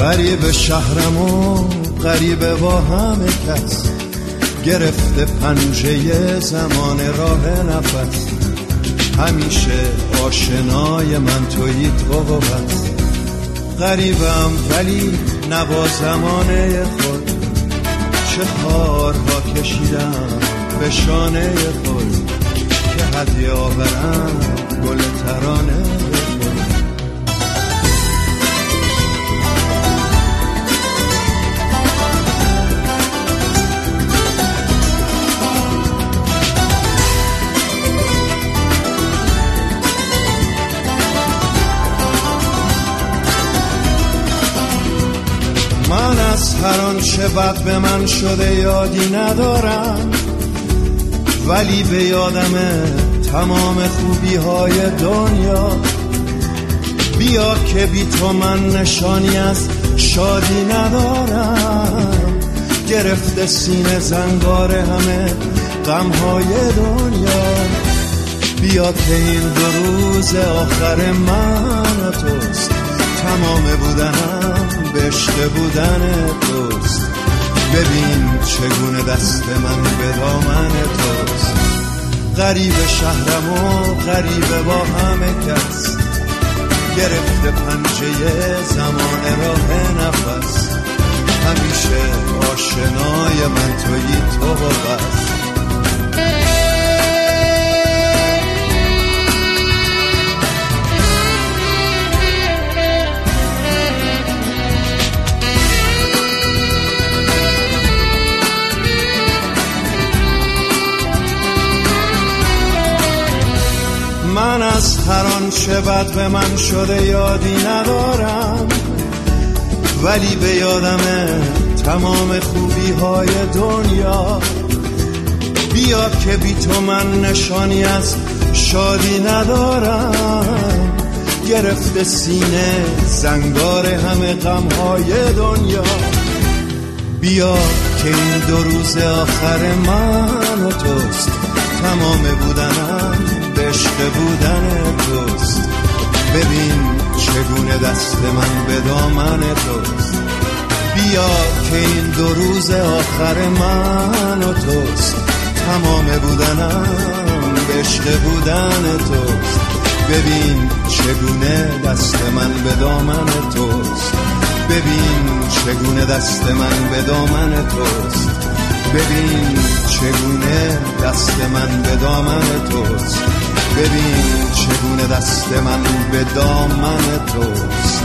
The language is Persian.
غریب شهرم و غریب با همه کس، گرفته پنجه زمان راه نفس. همیشه آشنای من تویی تو و بس. غریبم ولی نبا زمانه خود، چه خارها کشیدم به شانه خود، که هدیه آورم گل ترانه خود. من از هر آنچه بد به من شده یادی ندارم، ولی به یادمه تمام خوبی های دنیا. بیا که بی تو من نشانی از شادی ندارم، گرفته سینه زنگار همه غم های دنیا. بیا که این 2 روز آخر من و توست، تمام بودنم بشته بودن توست. ببین چگونه دست من به دامن توست. غریب شهرم و غریب با همه کس، گرفته پنجه زمان راه نفس. همیشه آشنای من تویی تو و بس. من از هر آنچه بد به من شده یادی ندارم، ولی به یادمه تمام خوبی های دنیا. بیا که بی تو من نشانی از شادی ندارم، گرفته سینه زنگار همه غم های دنیا. بیا که این 2 روز آخر من و توست، تمام بودنم عشق بودن توست. ببین چگونه دست من به دامن توست. بیا که این 2 روز آخر من و توست، تمام بودنم عشق بودن توست. ببین چگونه دست من به دامن توست. ببین چگونه دست من به دامن توست. ببین چگونه دست من به دامن توست. ببین چگونه دست من به دامن توست.